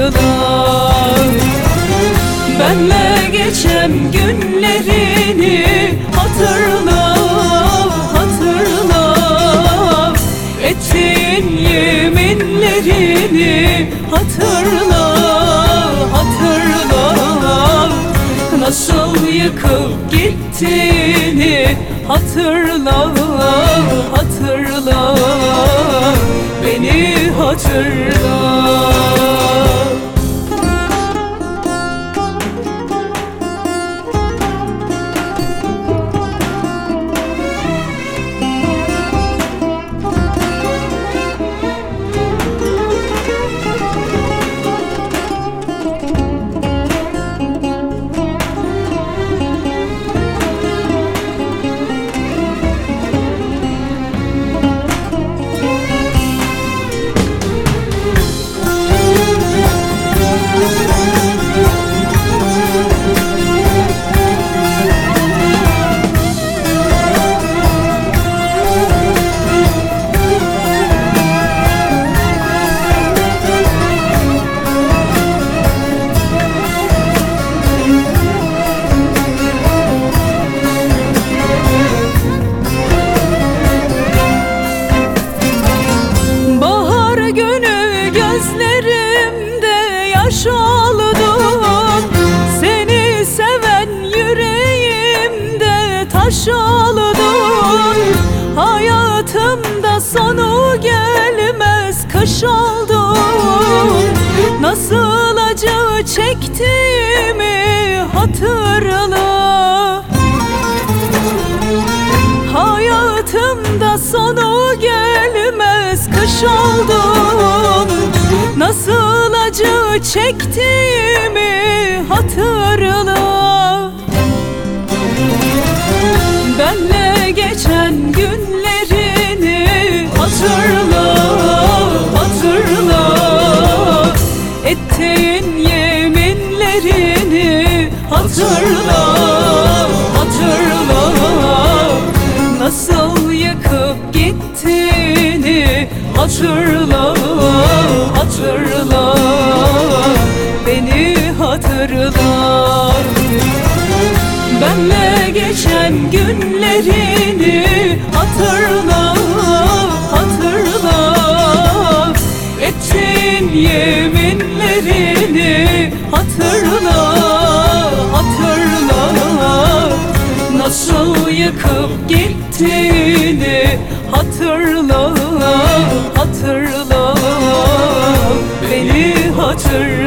hatırla. Benle geçen günlerini hatırla, hatırla. Ettiğin yeminlerini hatırla, hatırla. Nasıl yıkıp gittiğini hatırla, hatırla. Beni hatırla. Gözlerimde yaş oldun, seni seven yüreğimde taş oldun. Hayatımda sonu gelmez kış oldun. Nasıl acı çektiğimi hatırla. Hayatımda sonu gelmez kış oldun. Nasıl acı çektiğimi hatırla. Benle geçen günlerini hatırla, hatırla. Ettiğin yeminlerini hatırla, hatırla. Nasıl yıkıp gittiğini hatırla, hatırla. Beni hatırla. Benle geçen günlerini hatırla, hatırla. Ettiğin yeminlerini hatırla, hatırla. Nasıl yıkıp gittiğini hatırla, hatırla. Beni hatırla.